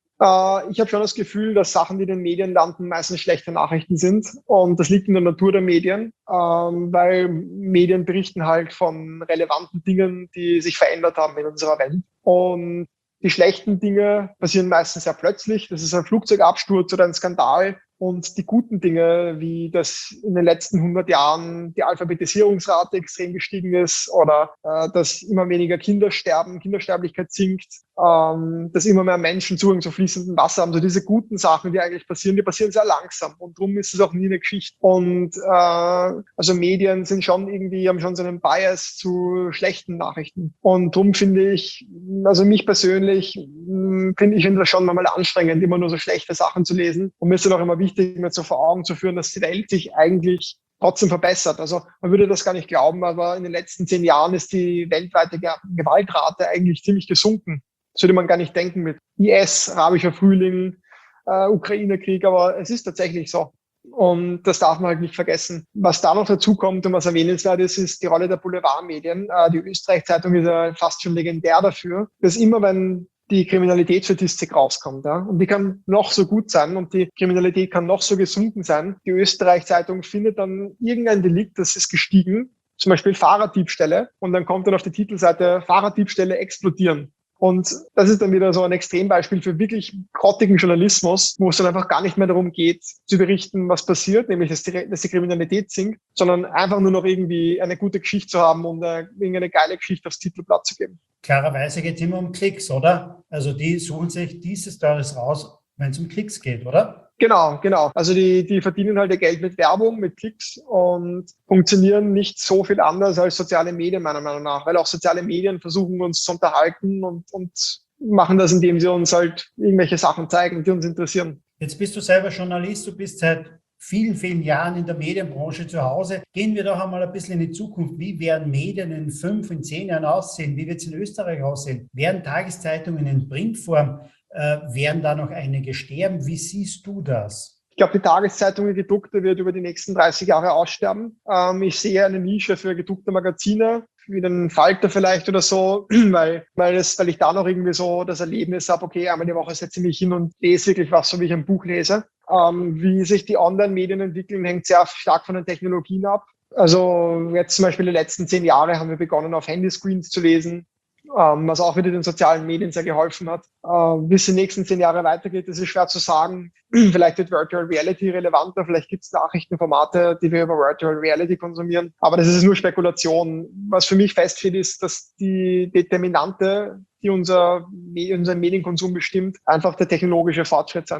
Äh, ich habe schon das Gefühl, dass Sachen, die in den Medien landen, meistens schlechte Nachrichten sind. Und das liegt in der Natur der Medien, ähm, weil Medien berichten halt von relevanten Dingen, die sich verändert haben in unserer Welt. Und die schlechten Dinge passieren meistens sehr plötzlich. Das ist ein Flugzeugabsturz oder ein Skandal. Und die guten Dinge, wie dass in den letzten hundert Jahren die Alphabetisierungsrate extrem gestiegen ist oder äh, dass immer weniger Kinder sterben, Kindersterblichkeit sinkt, ähm, dass immer mehr Menschen Zugang zu fließendem Wasser haben. So diese guten Sachen, die eigentlich passieren, die passieren sehr langsam. Und darum ist es auch nie eine Geschichte. Und äh, also Medien sind schon irgendwie, haben schon so einen Bias zu schlechten Nachrichten. Und darum finde ich, also mich persönlich, finde ich finde das schon manchmal anstrengend, immer nur so schlechte Sachen zu lesen. Und mir ist dann auch immer wichtig, mir so vor Augen zu führen, dass die Welt sich eigentlich trotzdem verbessert. Also man würde das gar nicht glauben, aber in den letzten zehn Jahren ist die weltweite Gewaltrate eigentlich ziemlich gesunken. Das würde man gar nicht denken mit I S, arabischer Frühling, äh, Ukraine-Krieg, aber es ist tatsächlich so. Und das darf man halt nicht vergessen. Was da noch dazu kommt und was erwähnenswert ist, ist die Rolle der Boulevardmedien. Äh, die Österreich-Zeitung ist ja fast schon legendär dafür, dass immer, wenn die Kriminalitätsstatistik rauskommt, ja, und die kann noch so gut sein und die Kriminalität kann noch so gesunken sein, die Österreich-Zeitung findet dann irgendein Delikt, das ist gestiegen, zum Beispiel Fahrraddiebstähle, und dann kommt dann auf die Titelseite Fahrraddiebstähle explodieren. Und das ist dann wieder so ein Extrembeispiel für wirklich grottigen Journalismus, wo es dann einfach gar nicht mehr darum geht, zu berichten, was passiert, nämlich dass die, dass die Kriminalität sinkt, sondern einfach nur noch irgendwie eine gute Geschichte zu haben und eine, irgendeine geile Geschichte aufs Titelblatt zu geben. Klarerweise geht es immer um Klicks, oder? Also die suchen sich diese Stories raus, wenn es um Klicks geht, oder? Genau, genau. Also die, die verdienen halt ihr Geld mit Werbung, mit Klicks und funktionieren nicht so viel anders als soziale Medien meiner Meinung nach, weil auch soziale Medien versuchen uns zu unterhalten und, und machen das, indem sie uns halt irgendwelche Sachen zeigen, die uns interessieren. Jetzt bist du selber Journalist, du bist seit vielen, vielen Jahren in der Medienbranche zu Hause. Gehen wir doch einmal ein bisschen in die Zukunft. Wie werden Medien in fünf, in zehn Jahren aussehen? Wie wird es in Österreich aussehen? Werden Tageszeitungen in Printform, äh, werden da noch einige sterben? Wie siehst du das? Ich glaube, die Tageszeitung, die gedruckte, wird über die nächsten dreißig Jahre aussterben. Ähm, ich sehe eine Nische für gedruckte Magazine, wie den Falter vielleicht oder so, weil, weil, es, weil ich da noch irgendwie so das Erlebnis habe, okay, einmal die Woche setze ich mich hin und lese wirklich was, so wie ich ein Buch lese. Ähm, wie sich die Online-Medien entwickeln, hängt sehr stark von den Technologien ab. Also jetzt zum Beispiel die letzten zehn Jahre haben wir begonnen, auf Handyscreens zu lesen, ähm, was auch wieder den sozialen Medien sehr geholfen hat. Äh, wie es die nächsten zehn Jahre weitergeht, das ist schwer zu sagen. Vielleicht wird Virtual Reality relevanter, vielleicht gibt es Nachrichtenformate, die wir über Virtual Reality konsumieren. Aber das ist nur Spekulation. Was für mich feststeht, ist, dass die Determinante, die unser, unseren Medienkonsum bestimmt, einfach der technologische Fortschritt sein wird.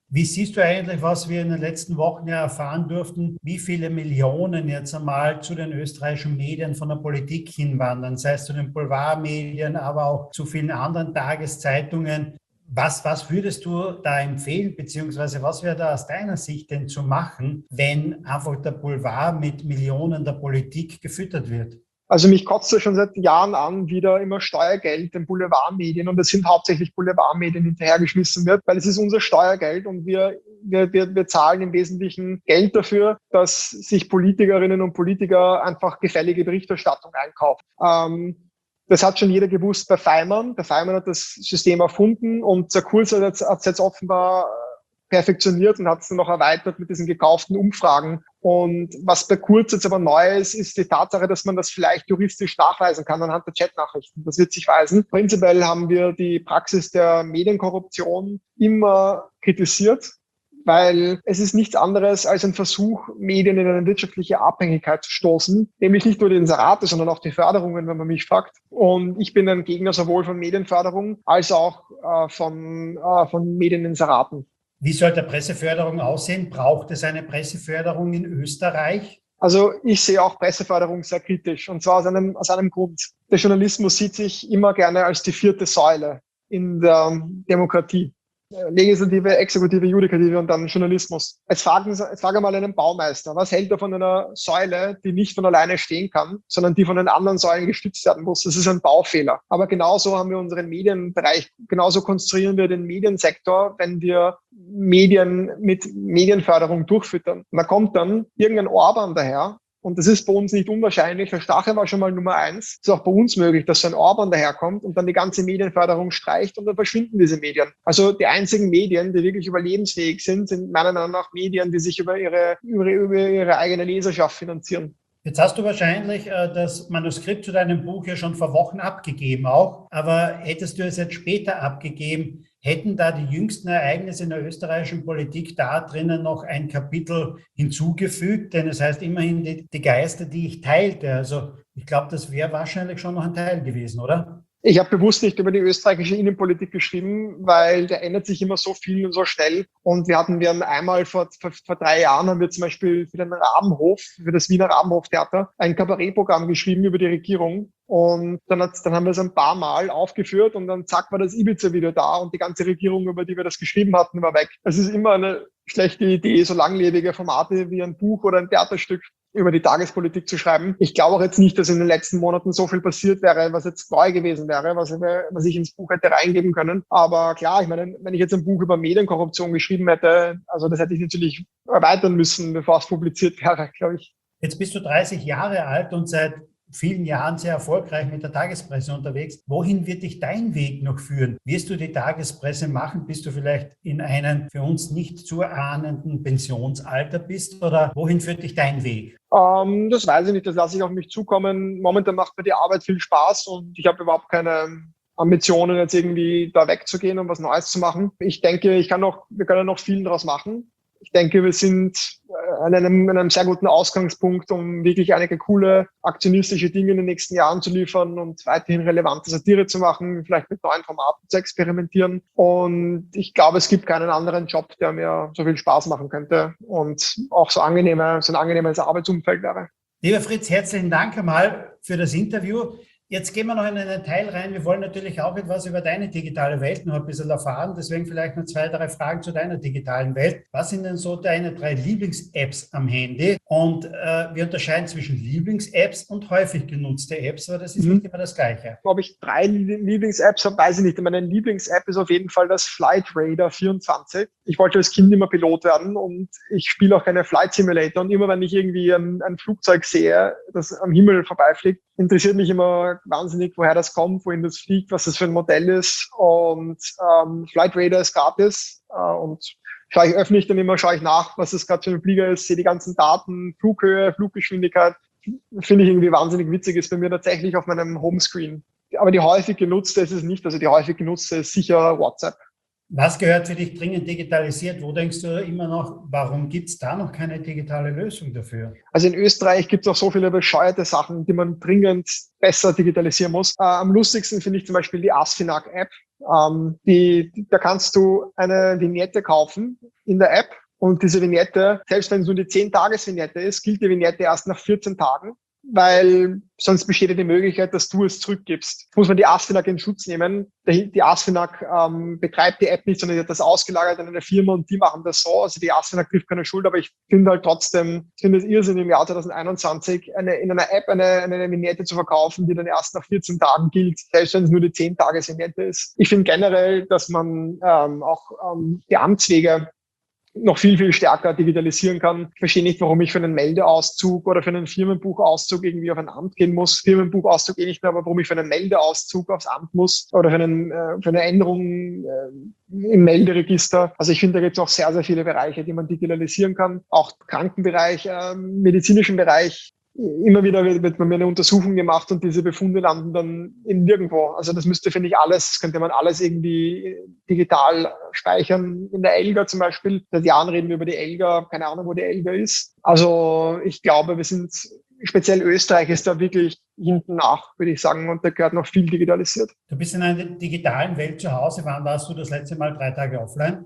Wie siehst du eigentlich, was wir in den letzten Wochen ja erfahren durften, wie viele Millionen jetzt einmal zu den österreichischen Medien von der Politik hinwandern, sei es zu den Boulevardmedien, aber auch zu vielen anderen Tageszeitungen. Was, was würdest du da empfehlen, beziehungsweise was wäre da aus deiner Sicht denn zu machen, wenn einfach der Boulevard mit Millionen der Politik gefüttert wird? Also mich kotzt ja schon seit Jahren an, wie da immer Steuergeld den Boulevardmedien, und es sind hauptsächlich Boulevardmedien, hinterhergeschmissen wird, weil es ist unser Steuergeld und wir, wir, wir, wir zahlen im Wesentlichen Geld dafür, dass sich Politikerinnen und Politiker einfach gefällige Berichterstattung einkaufen. Ähm, das hat schon jeder gewusst bei Feimann. Der Feimann hat das System erfunden und der Kurz hat es jetzt, jetzt offenbar perfektioniert und hat es dann noch erweitert mit diesen gekauften Umfragen. Und was bei Kurz jetzt aber neu ist, ist die Tatsache, dass man das vielleicht juristisch nachweisen kann anhand der Chatnachrichten. Das wird sich weisen. Prinzipiell haben wir die Praxis der Medienkorruption immer kritisiert, weil es ist nichts anderes als ein Versuch, Medien in eine wirtschaftliche Abhängigkeit zu stoßen, nämlich nicht nur die Inserate, sondern auch die Förderungen, wenn man mich fragt. Und ich bin ein Gegner sowohl von Medienförderung als auch äh, von, äh, von Medieninseraten. Wie soll der Presseförderung aussehen? Braucht es eine Presseförderung in Österreich? Also ich sehe auch Presseförderung sehr kritisch, und zwar aus einem, aus einem Grund. Der Journalismus sieht sich immer gerne als die vierte Säule in der Demokratie. Legislative, Exekutive, Judikative und dann Journalismus. Jetzt fragen, jetzt fragen wir mal einen Baumeister, was hält er von einer Säule, die nicht von alleine stehen kann, sondern die von den anderen Säulen gestützt werden muss? Das ist ein Baufehler. Aber genauso haben wir unseren Medienbereich, genauso konstruieren wir den Mediensektor, wenn wir Medien mit Medienförderung durchfüttern. Und da kommt dann irgendein Orban daher. Und das ist bei uns nicht unwahrscheinlich. Der Strache war schon mal Nummer eins. Es ist auch bei uns möglich, dass so ein Orban daherkommt und dann die ganze Medienförderung streicht und dann verschwinden diese Medien. Also die einzigen Medien, die wirklich überlebensfähig sind, sind meiner Meinung nach Medien, die sich über ihre, über, über ihre eigene Leserschaft finanzieren. Jetzt hast du wahrscheinlich äh, das Manuskript zu deinem Buch ja schon vor Wochen abgegeben auch, aber hättest du es jetzt später abgegeben, hätten da die jüngsten Ereignisse in der österreichischen Politik da drinnen noch ein Kapitel hinzugefügt? Denn es heißt immerhin die, die Geister, die ich teilte. Also ich glaube, das wäre wahrscheinlich schon noch ein Teil gewesen, oder? Ich habe bewusst nicht über die österreichische Innenpolitik geschrieben, weil da ändert sich immer so viel und so schnell. Und wir hatten wir einmal vor, vor, vor drei Jahren haben wir zum Beispiel für den Rabenhof, für das Wiener Rabenhoftheater, ein Kabarettprogramm geschrieben über die Regierung. Und dann, hat's, dann haben wir es ein paar Mal aufgeführt und dann zack war das Ibiza-Video da und die ganze Regierung, über die wir das geschrieben hatten, war weg. Es ist immer eine schlechte Idee, so langlebige Formate wie ein Buch oder ein Theaterstück über die Tagespolitik zu schreiben. Ich glaube auch jetzt nicht, dass in den letzten Monaten so viel passiert wäre, was jetzt neu gewesen wäre, was, was ich ins Buch hätte reingeben können. Aber klar, ich meine, wenn ich jetzt ein Buch über Medienkorruption geschrieben hätte, also das hätte ich natürlich erweitern müssen, bevor es publiziert wäre, glaube ich. Jetzt bist du dreißig Jahre alt und seit vielen Jahren sehr erfolgreich mit der Tagespresse unterwegs. Wohin wird dich dein Weg noch führen? Wirst du die Tagespresse machen, bis du vielleicht in einem für uns nicht zu erahnenden Pensionsalter bist? Oder wohin führt dich dein Weg? Ähm, das weiß ich nicht, das lasse ich auf mich zukommen. Momentan macht mir die Arbeit viel Spaß und ich habe überhaupt keine Ambitionen, jetzt irgendwie da wegzugehen und was Neues zu machen. Ich denke, ich kann noch, wir können noch viel daraus machen. Ich denke, wir sind an einem, an einem sehr guten Ausgangspunkt, um wirklich einige coole aktionistische Dinge in den nächsten Jahren zu liefern und weiterhin relevante Satire zu machen, vielleicht mit neuen Formaten zu experimentieren. Und ich glaube, es gibt keinen anderen Job, der mir so viel Spaß machen könnte und auch so angenehme, so ein angenehmes Arbeitsumfeld wäre. Lieber Fritz, herzlichen Dank einmal für das Interview. Jetzt gehen wir noch in einen Teil rein. Wir wollen natürlich auch etwas über deine digitale Welt noch ein bisschen erfahren. Deswegen vielleicht noch zwei, drei Fragen zu deiner digitalen Welt. Was sind denn so deine drei Lieblings-Apps am Handy? Und äh, wir unterscheiden zwischen Lieblings-Apps und häufig genutzte Apps, weil das ist mhm. nicht immer das Gleiche. Ob ich drei Lieblings-Apps habe, weiß ich nicht. Meine Lieblings-App ist auf jeden Fall das Flight Radar vierundzwanzig. Ich wollte als Kind immer Pilot werden und ich spiele auch keine Flight Simulator. Und immer wenn ich irgendwie ein, ein Flugzeug sehe, das am Himmel vorbeifliegt, interessiert mich immer wahnsinnig, woher das kommt, wohin das fliegt, was das für ein Modell ist. Und ähm, Flight Radar ist gratis. Äh, und schaue ich öffentlich dann immer, schaue ich nach, was das gerade für ein Flieger ist, sehe die ganzen Daten, Flughöhe, Fluggeschwindigkeit. Finde ich irgendwie wahnsinnig witzig, ist bei mir tatsächlich auf meinem Homescreen. Aber die häufig genutzte ist es nicht. Also die häufig genutzte ist sicher WhatsApp. Was gehört für dich dringend digitalisiert? Wo denkst du immer noch, warum gibt es da noch keine digitale Lösung dafür? Also in Österreich gibt es auch so viele bescheuerte Sachen, die man dringend besser digitalisieren muss. Äh, am lustigsten finde ich zum Beispiel die Asfinag-App. Ähm, die, da kannst du eine Vignette kaufen in der App und diese Vignette, selbst wenn es nur die zehn-Tages-Vignette ist, gilt die Vignette erst nach vierzehn Tagen. Weil sonst besteht ja die Möglichkeit, dass du es zurückgibst. Jetzt muss man die Asfinag in Schutz nehmen. Die Asfinag ähm, betreibt die App nicht, sondern die hat das ausgelagert an eine Firma und die machen das so. Also die Asfinag trifft keine Schuld, aber ich finde halt trotzdem, ich finde es irrsinnig im Jahr zwanzig einundzwanzig, eine, in einer App eine, eine Vignette zu verkaufen, die dann erst nach vierzehn Tagen gilt, selbst wenn es nur die zehn-Tages-Vignette ist. Ich finde generell, dass man ähm, auch ähm, die Amtswege noch viel, viel stärker digitalisieren kann. Ich verstehe nicht, warum ich für einen Meldeauszug oder für einen Firmenbuchauszug irgendwie auf ein Amt gehen muss. Firmenbuchauszug eh nicht mehr, aber warum ich für einen Meldeauszug aufs Amt muss oder für, einen, äh, für eine Änderung äh, im Melderegister. Also ich finde, da gibt es auch sehr, sehr viele Bereiche, die man digitalisieren kann. Auch Krankenbereich, äh, medizinischen Bereich. Immer wieder wird, wird bei mir eine Untersuchung gemacht und diese Befunde landen dann in nirgendwo. Also das müsste, finde ich, alles, das könnte man alles irgendwie digital speichern. In der ELGA zum Beispiel. Seit Jahren reden wir über die ELGA, keine Ahnung, wo die ELGA ist. Also ich glaube, wir sind, speziell Österreich ist da wirklich hinten nach, würde ich sagen, und da gehört noch viel digitalisiert. Du bist in einer digitalen Welt zu Hause. Wann warst du das letzte Mal drei Tage offline?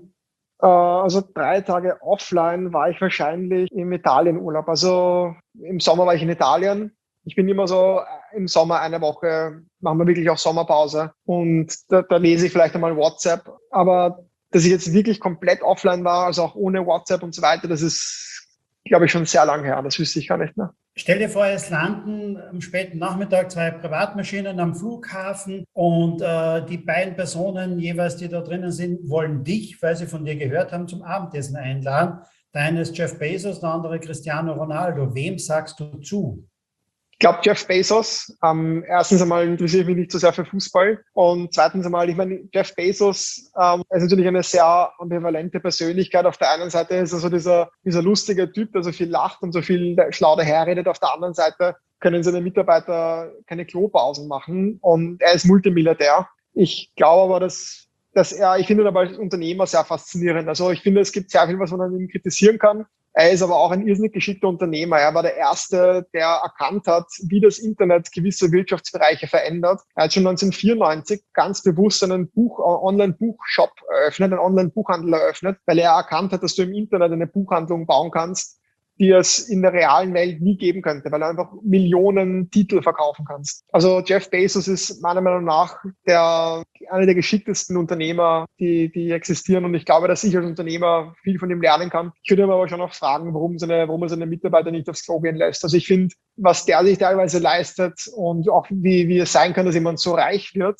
Also drei Tage offline war ich wahrscheinlich im Italienurlaub. Also im Sommer war ich in Italien. Ich bin immer so im Sommer eine Woche, machen wir wirklich auch Sommerpause. Und da, da lese ich vielleicht einmal WhatsApp. Aber dass ich jetzt wirklich komplett offline war, also auch ohne WhatsApp und so weiter, das ist, glaube ich, schon sehr lange her. Das wüsste ich gar nicht mehr. Stell dir vor, es landen am späten Nachmittag zwei Privatmaschinen am Flughafen und äh, die beiden Personen jeweils, die da drinnen sind, wollen dich, weil sie von dir gehört haben, zum Abendessen einladen. Der eine ist Jeff Bezos, der andere Cristiano Ronaldo. Wem sagst du zu? Ich glaube, Jeff Bezos. Ähm, erstens einmal interessiere ich mich nicht so sehr für Fußball. Und zweitens einmal, ich meine, Jeff Bezos ähm, ist natürlich eine sehr ambivalente Persönlichkeit. Auf der einen Seite ist er so dieser, dieser lustige Typ, der so viel lacht und so viel schlau daherredet. Auf der anderen Seite können seine Mitarbeiter keine Klopausen machen. Und er ist Multimilliardär. Ich glaube aber, dass, dass er, ich finde ihn aber als Unternehmer sehr faszinierend. Also ich finde, es gibt sehr viel, was man an ihm kritisieren kann. Er ist aber auch ein irrsinnig geschickter Unternehmer. Er war der Erste, der erkannt hat, wie das Internet gewisse Wirtschaftsbereiche verändert. Er hat schon neunzehnhundertvierundneunzig ganz bewusst einen Buch, Online-Buchshop eröffnet, einen Online-Buchhandel eröffnet, weil er erkannt hat, dass du im Internet eine Buchhandlung bauen kannst, die es in der realen Welt nie geben könnte, weil du einfach Millionen Titel verkaufen kannst. Also Jeff Bezos ist meiner Meinung nach der, einer der geschicktesten Unternehmer, die, die existieren. Und ich glaube, dass ich als Unternehmer viel von ihm lernen kann. Ich würde ihn aber schon auch fragen, warum, seine, warum er seine Mitarbeiter nicht aufs Klo gehen lässt. Also ich finde, was der sich teilweise leistet und auch wie, wie es sein kann, dass jemand so reich wird,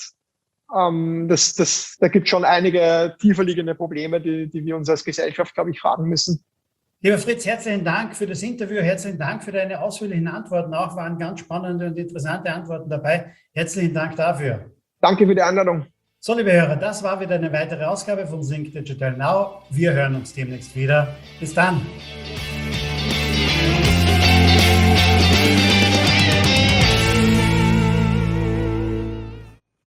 ähm, das, das, da gibt es schon einige tiefer liegende Probleme, die, die wir uns als Gesellschaft, glaube ich, fragen müssen. Lieber Fritz, herzlichen Dank für das Interview, herzlichen Dank für deine ausführlichen Antworten. Auch waren ganz spannende und interessante Antworten dabei. Herzlichen Dank dafür. Danke für die Einladung. So, liebe Hörer, das war wieder eine weitere Ausgabe von Think Digital Now. Wir hören uns demnächst wieder. Bis dann.